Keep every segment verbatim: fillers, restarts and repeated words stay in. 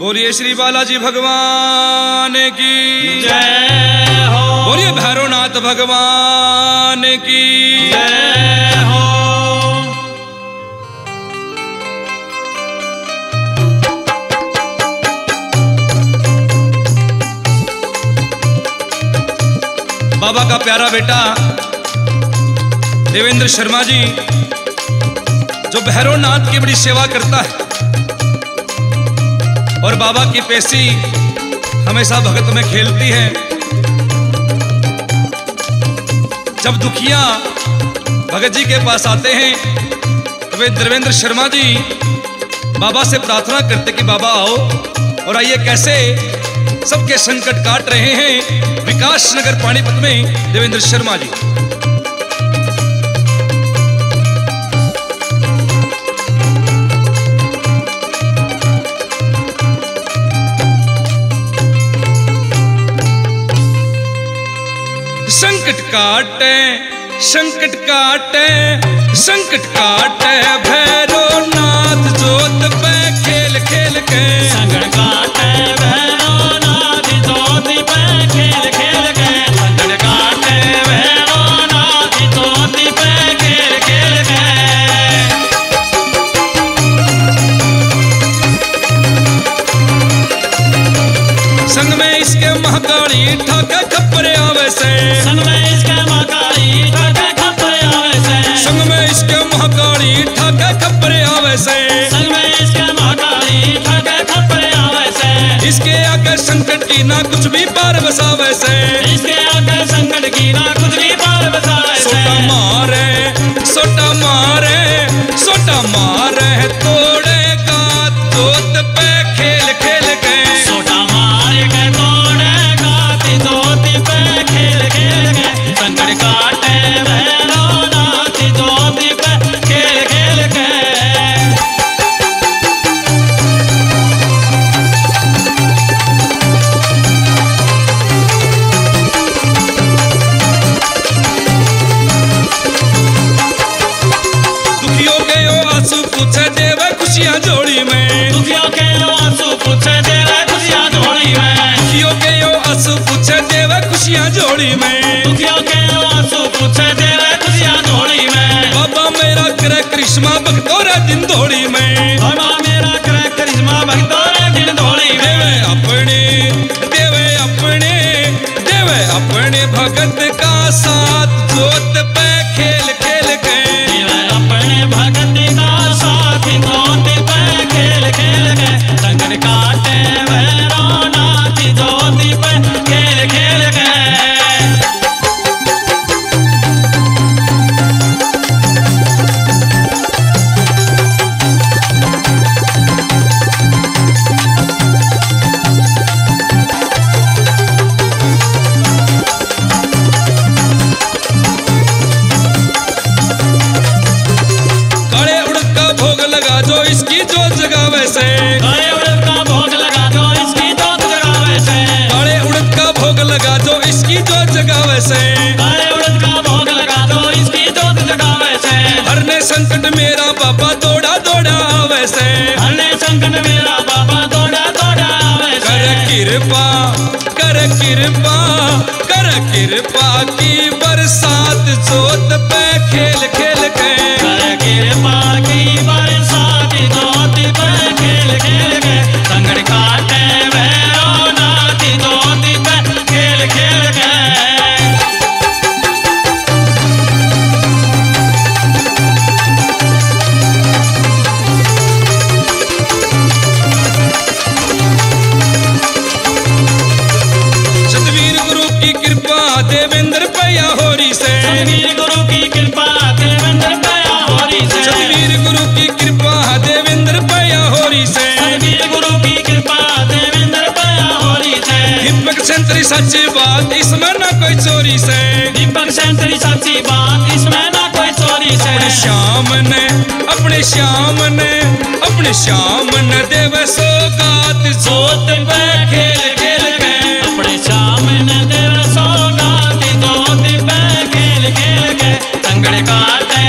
बोलिए श्री बालाजी भगवान की जय हो। बोलिए भैरवनाथ भगवान की जय हो। बाबा का प्यारा बेटा देवेंद्र शर्मा जी जो भैरवनाथ की बड़ी सेवा करता है और बाबा की पेशी हमेशा भगत में खेलती है। जब दुखिया भगत जी के पास आते हैं तो वे देवेंद्र शर्मा जी बाबा से प्रार्थना करते कि बाबा आओ और आइए कैसे सबके संकट काट रहे हैं विकास नगर पानीपत में देवेंद्र शर्मा जी। संकट काटे संकट काटे संकट काटे भैरवनाथ जोत पे खेल खेल के संकट काटे भैरवनाथ जोत पे खेल खेल के संकट काटे भैरवनाथ जोत पे खेल खेल के संग में इसके महाकाली ठाके खप्परे आवे से संग में इसके महाकाली ठाके खप्परे आवे से संग में इसके महाकाली ठाके खप्परे आवे से संग में इसके महाकाली ठाके खप्परे आवे से इसके आगे संकट की ना कुछ भी पार बसावे से इसके आगे संकट की ना कुछ भी पार बसावे से सोटा मारे सोटा मारे सोटा मारे तोड़े का जोत पे खेल खेल के सोटा मार के तोड़े गाती जोती पे खेल खेल के संकट काटे भैरवनाथ जोती पे खेल खेल के दुखियों के ओ आंसू पूछे देवे खुशियां जोड़ी में दुखियों के आंसू पूछे देवे खुशियां जोड़ी में दुखियों के ओ आंसू पूछे देवे खुशियां जोड़ी में दुखियों के आंसू पूछे देवे खुशियां जोड़ी में बाबा मेरा करे करिश्मा भक्तों रे दिन दौड़ी में बाबा मेरा करे करिश्मा भक्तों रे दिन दौड़ी में देवे अपने देवे अपने देवे अपने भगत का साथ जोत पे खेल खेल के देवे अपने भगत का साथ जोत पे खेल खेल के संकट काटे भैरवनाथ जोत पे खेल खेल के काले उड़द का भोग लगा जो इसकी जोत जगावे से काले उड़द का भोग लगा जो इसकी जोत जगावे से काले उड़द का भोग लगा जो इसकी जोत जगावे से काले उड़द का भोग लगा जो इसकी जोत जगावे से हरने संकट मेरा बाबा दौड़ा दौड़ा आवे से हरने संकट मेरा बाबा दौड़ा दौड़ा आवे से कर कृपा कर कृपा कर कृपा की बरसात जोत पे खेल खेल के कर कृपा की बरसात जोत पे खेल खेल के संकट काटे भैरवनाथ जोत पे खेल खेल के सतवीर गुरु की कृपा देवेंद्र पैया होरी से सतवीर गुरु की कृपा देवेंद्र पया होरी से सतवीर गुरु की कृपा देवेंद्र पैया होरी से सतवीर गुरु की कृपा देवेंद्र पया होरी से दीपक संतरी सच्ची बात इसमें ना कोई चोरी से दीपक सेंतरी सच्ची बात इसमें ना कोई चोरी से अपने श्याम ने अपने श्याम ने अपने श्याम ने देव सौगात जोत पे खेल खेल के अपने श्याम ने देव सौगात जोत पे खेल खेल के संकट काटे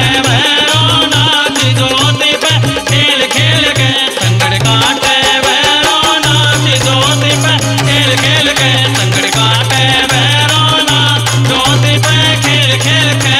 भैरवनाथ जोत पे खेल खेल के संकट काटे भैरवनाथ खेल खेल